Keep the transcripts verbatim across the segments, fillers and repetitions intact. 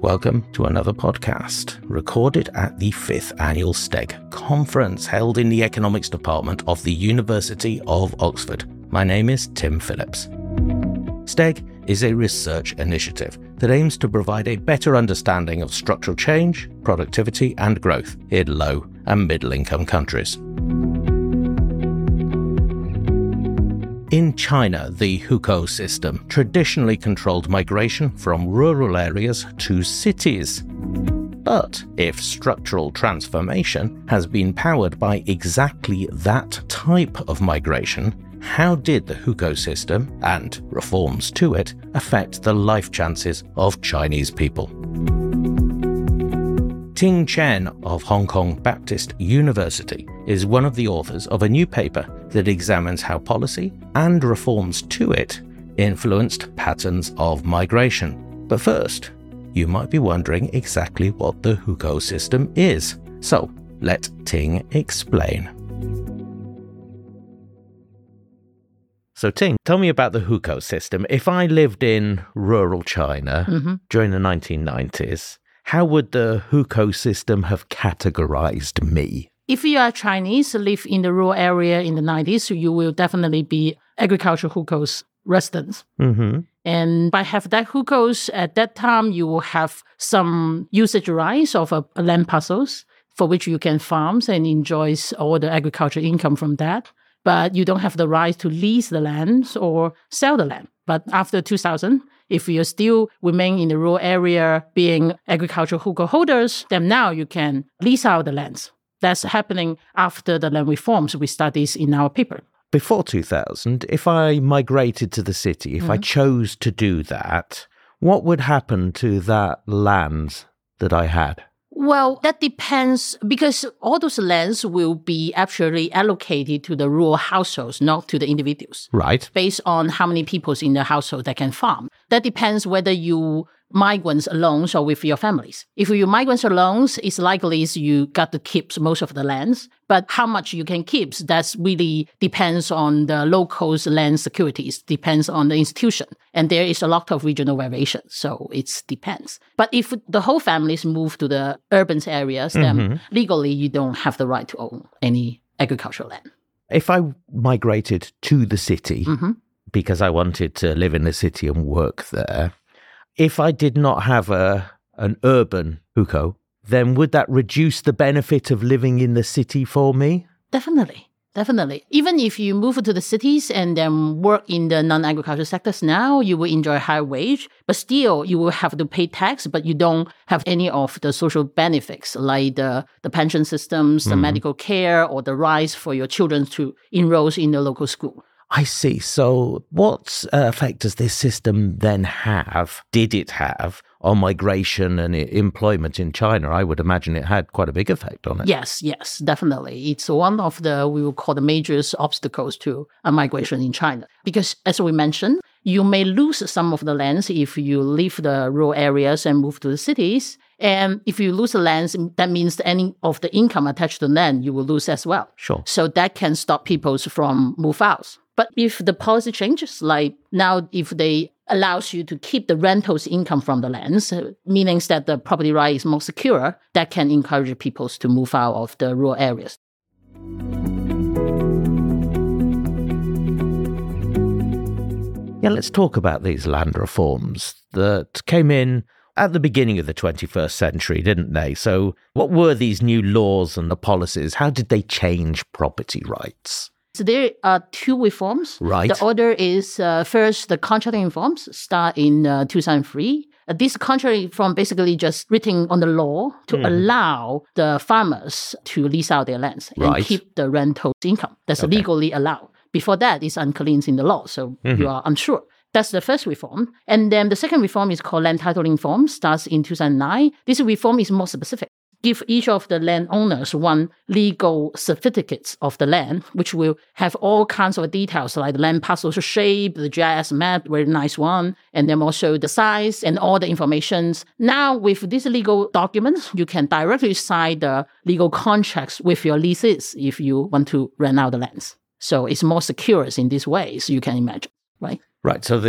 Welcome to another podcast, recorded at the fifth Annual STEG Conference held in the Economics Department of the University of Oxford. My name is Tim Phillips. STEG is a research initiative that aims to provide a better understanding of structural change, productivity and growth in low and middle-income countries. In China, the hukou system traditionally controlled migration from rural areas to cities. But if structural transformation has been powered by exactly that type of migration, how did the hukou system, and reforms to it, affect the life chances of Chinese people? Ting Chen of Hong Kong Baptist University is one of the authors of a new paper that examines how policy and reforms to it influenced patterns of migration. But first, you might be wondering exactly what the hukou system is. So, let Ting explain. So Ting, tell me about the hukou system. If I lived in rural China mm-hmm. during the nineteen nineties, how would the hukou system have categorized me? If you are Chinese, live in the rural area in the nineties, you will definitely be agricultural hukous residents. Mm-hmm. And by having that hukous, at that time, you will have some usage rights of a, a land parcels for which you can farm and enjoy all the agricultural income from that. But you don't have the right to lease the land or sell the land. But after two thousand, if you still remain in the rural area being agricultural hukou holders, then now you can lease out the lands. That's happening after the land reforms we studied in our paper. Before two thousand, if I migrated to the city, if mm-hmm. I chose to do that, what would happen to that land that I had? Well, that depends because all those lands will be actually allocated to the rural households, not to the individuals. Right. Based on how many people in the household that can farm. That depends whether you migrants alone or with your families. If you migrants alone, it's likely you got to keep most of the lands. But how much you can keep, that really depends on the locals' land securities, depends on the institution. And there is a lot of regional variation, so it depends. But if the whole families move to the urban areas, then mm-hmm. legally you don't have the right to own any agricultural land. If I migrated to the city mm-hmm. because I wanted to live in the city and work there, if I did not have a an urban hukou, then would that reduce the benefit of living in the city for me? Definitely, definitely. Even if you move to the cities and then work in the non-agricultural sectors now, you will enjoy high wage, but still you will have to pay tax, but you don't have any of the social benefits like the, the pension systems, the mm-hmm. medical care, or the rights for your children to enroll in the local school. I see. So what uh, effect does this system then have, did it have, on migration and employment in China? I would imagine it had quite a big effect on it. Yes, yes, definitely. It's one of the, we will call the major obstacles to uh, migration in China. Because as we mentioned, you may lose some of the lands if you leave the rural areas and move to the cities. And if you lose the lands, that means any of the income attached to the land, you will lose as well. Sure. So that can stop people from move out. But if the policy changes, like now if they allows you to keep the rentals income from the lands, meaning that the property right is more secure, that can encourage people to move out of the rural areas. Yeah, let's talk about these land reforms that came in at the beginning of the twenty-first century, didn't they? So what were these new laws and the policies? How did they change property rights? So there are two reforms. Right. The order is uh, first, the contracting reforms start in uh, two thousand three. Uh, this contracting reform basically just written on the law to mm. allow the farmers to lease out their lands and right. keep the rental income. That's okay. legally allowed. Before that, it's unclean in the law, so mm-hmm. you are unsure. That's the first reform. And then the second reform is called land titling reform, starts in two thousand nine. This reform is more specific. Give each of the landowners one legal certificate of the land, which will have all kinds of details like the land parcel shape, the G I S map, very nice one, and then also the size and all the information. Now, with these legal documents, you can directly sign the legal contracts with your leases if you want to rent out the lands. So it's more secure in these ways, you can imagine, right? Right. So the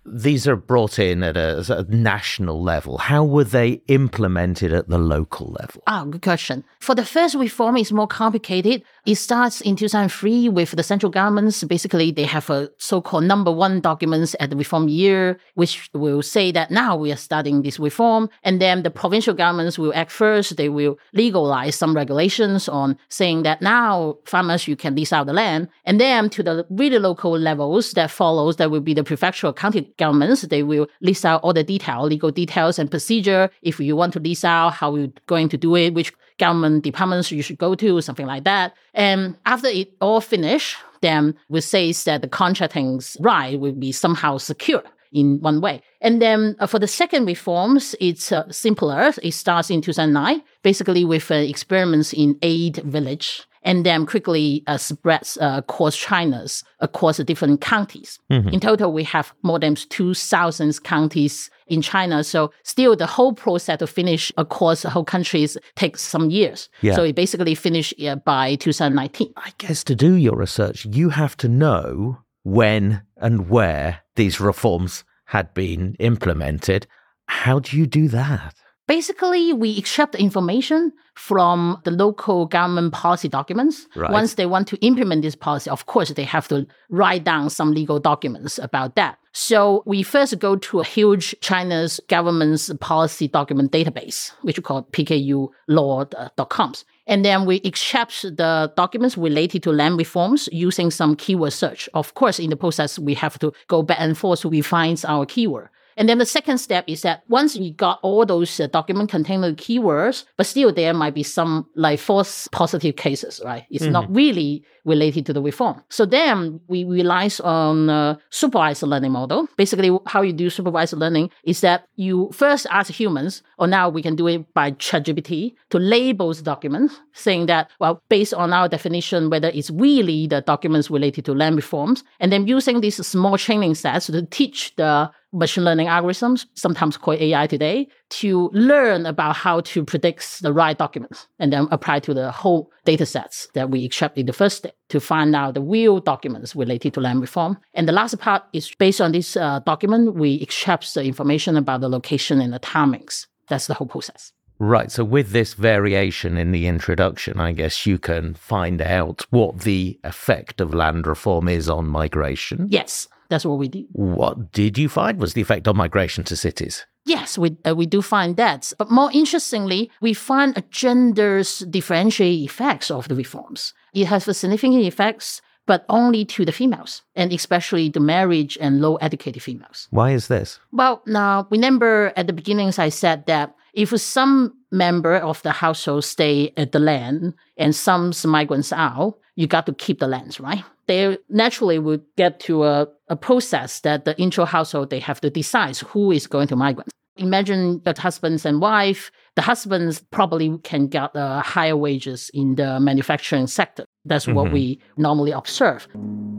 these are brought in at a, at a national level. How were they implemented at the local level? Ah, good question. For the first reform, it's more complicated. It starts in two thousand three with the central governments. Basically, they have a so-called number one documents at the reform year, which will say that now we are starting this reform. And then the provincial governments will act first. They will legalize some regulations on saying that now farmers, you can lease out the land. And then to the really local levels that follows, that will be the prefectural county governments. They will list out all the detail, legal details and procedure. If you want to lease out, how you're going to do it, which government departments you should go to, something like that. And after it all finished, then we say that the contracting's right will be somehow secure in one way. And then uh, for the second reforms, it's uh, simpler. It starts in two thousand nine, basically with uh, experiments in eight villages, and then quickly uh, spreads uh, across China's, across the different counties. Mm-hmm. In total, we have more than two thousand counties in China. So still the whole process to finish across the whole countries takes some years. Yeah. So it basically finished uh, by two thousand nineteen. I guess to do your research, you have to know when and where these reforms had been implemented. How do you do that? Basically, we extract the information from the local government policy documents. Right. Once they want to implement this policy, of course, they have to write down some legal documents about that. So we first go to a huge China's government's policy document database, which we call P K U law dot com. And then we extract the documents related to land reforms using some keyword search. Of course, in the process, we have to go back and forth to refine our keyword. And then the second step is that once you got all those uh, document containing keywords, but still there might be some like false positive cases, right? It's mm-hmm. not really related to the reform. So then we rely on a supervised learning model. Basically, how you do supervised learning is that you first ask humans, or now we can do it by ChatGPT, to label the documents, saying that, well, based on our definition, whether it's really the documents related to land reforms, and then using these small training sets to teach the machine learning algorithms, sometimes called A I today, to learn about how to predict the right documents and then apply to the whole data sets that we extract in the first step to find out the real documents related to land reform. And the last part is based on this uh, document, we extract the information about the location and the timings. That's the whole process. Right. So with this variation in the introduction, I guess you can find out what the effect of land reform is on migration. Yes. That's what we do. What did you find was the effect on migration to cities? Yes, we uh, we do find that. But more interestingly, we find a gender's differentiated effects of the reforms. It has a significant effects, but only to the females, and especially the marriage and low-educated females. Why is this? Well, now, remember at the beginnings I said that if some member of the household stay at the land and some migrants out, you got to keep the lands, right? They naturally would get to a, a process that the intro household, they have to decide who is going to migrate. Imagine the husbands and wife. The husbands probably can get uh, higher wages in the manufacturing sector. That's mm-hmm. what we normally observe.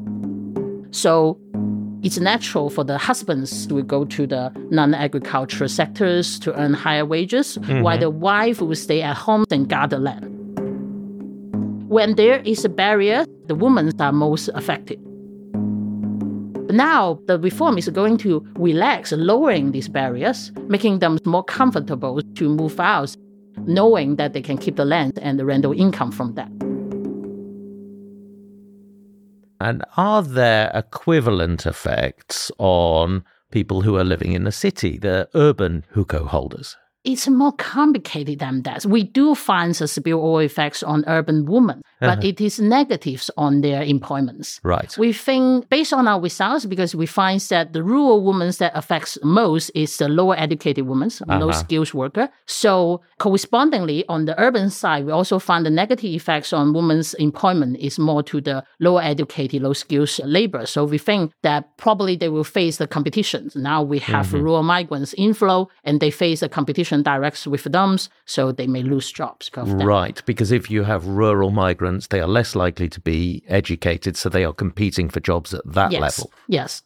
So it's natural for the husbands to go to the non-agricultural sectors to earn higher wages, mm-hmm. while the wife will stay at home and guard the land. When there is a barrier, the women are most affected. But now the reform is going to relax, lowering these barriers, making them more comfortable to move out, knowing that they can keep the land and the rental income from that. And are there equivalent effects on people who are living in the city, the urban hukou holders? It's more complicated than that. We do find the spillover effects on urban women, but uh-huh. it is negatives on their employments. Right. We think, based on our results, because we find that the rural women that affects most is the lower educated women, uh-huh. low skills worker. So correspondingly, on the urban side, we also find the negative effects on women's employment is more to the lower educated, low skills labor. So we think that probably they will face the competition. Now we have mm-hmm. rural migrants inflow, and they face the competition directs with them, so they may lose jobs. Right, because if you have rural migrants, they are less likely to be educated, so they are competing for jobs at that yes. level. Yes.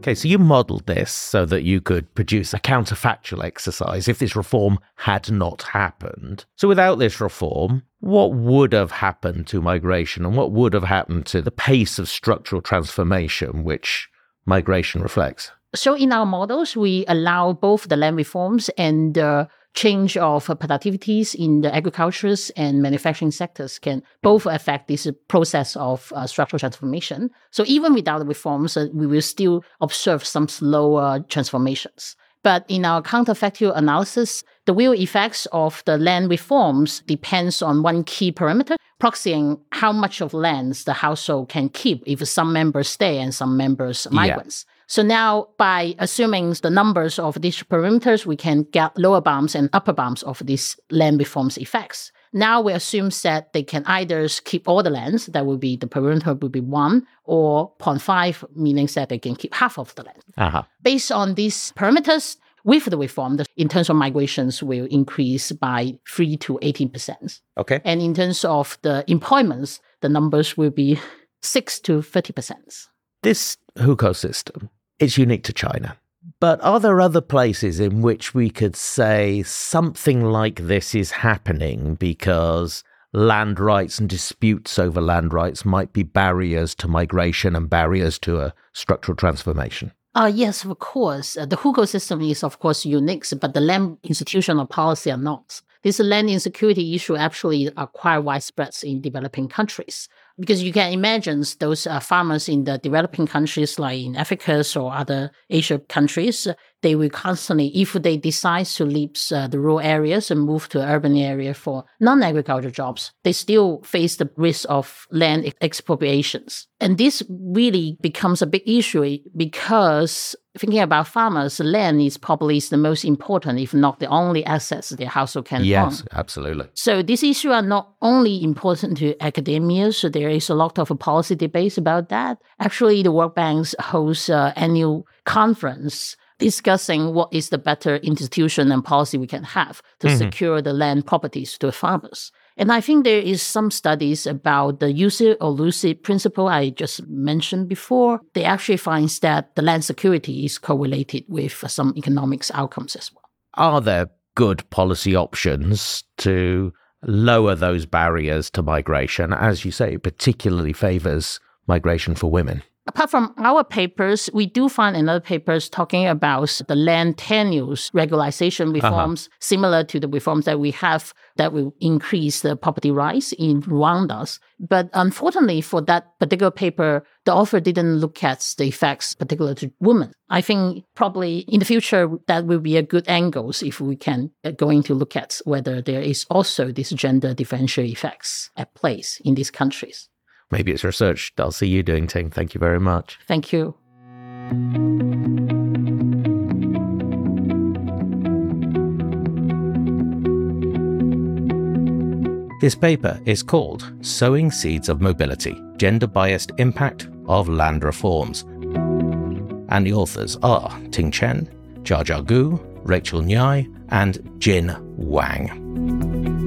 Okay, so you modelled this so that you could produce a counterfactual exercise if this reform had not happened. So without this reform, what would have happened to migration and what would have happened to the pace of structural transformation which migration reflects? So in our models, we allow both the land reforms and the change of productivities in the agriculture and manufacturing sectors can both affect this process of uh, structural transformation. So even without the reforms, uh, we will still observe some slower transformations. But in our counterfactual analysis, the real effects of the land reforms depends on one key parameter, proxying how much of lands the household can keep if some members stay and some members migrants. Yeah. So now, by assuming the numbers of these parameters, we can get lower bounds and upper bounds of these land reforms effects. Now we assume that they can either keep all the lands, that will be the parameter will be one, or zero point five, meaning that they can keep half of the land. Uh-huh. Based on these parameters, with the reform, the in terms of migrations will increase by three to eighteen percent. Okay. And in terms of the employments, the numbers will be six to thirty percent. This hukou system, it's unique to China. But are there other places in which we could say something like this is happening because land rights and disputes over land rights might be barriers to migration and barriers to a structural transformation? Uh, yes, of course. Uh, the hukou system is, of course, unique, but the land institutional policy are not. This land insecurity issue actually are quite widespread in developing countries. Because you can imagine those uh, farmers in the developing countries like in Africa or other Asia countries, they will constantly, if they decide to leave uh, the rural areas and move to urban area for non-agricultural jobs, they still face the risk of land expropriations. And this really becomes a big issue because thinking about farmers, land is probably the most important, if not the only assets their household can own. Yes, absolutely. So these issues are not only important to academia, so there is a lot of policy debates about that. Actually, the World Bank hosts an annual conference discussing what is the better institution and policy we can have to mm-hmm. secure the land properties to farmers. And I think there is some studies about the use it or lose it principle I just mentioned before. They actually find that the land security is correlated with some economics outcomes as well. Are there good policy options to lower those barriers to migration? As you say, it particularly favors migration for women. Apart from our papers, we do find another papers talking about the land tenures regularization reforms, uh-huh. similar to the reforms that we have that will increase the property rights in Rwanda. But unfortunately, for that particular paper, the author didn't look at the effects particular to women. I think probably in the future, that will be a good angle if we can uh, going to look at whether there is also this gender differential effects at play in these countries. Maybe it's research I'll see you doing, Ting. Thank you very much. Thank you. This paper is called Sowing Seeds of Mobility, Gender-Biased Impact of Land Reforms. And the authors are Ting Chen, Jiajia Gu, Rachel Nyai, and Jin Wang.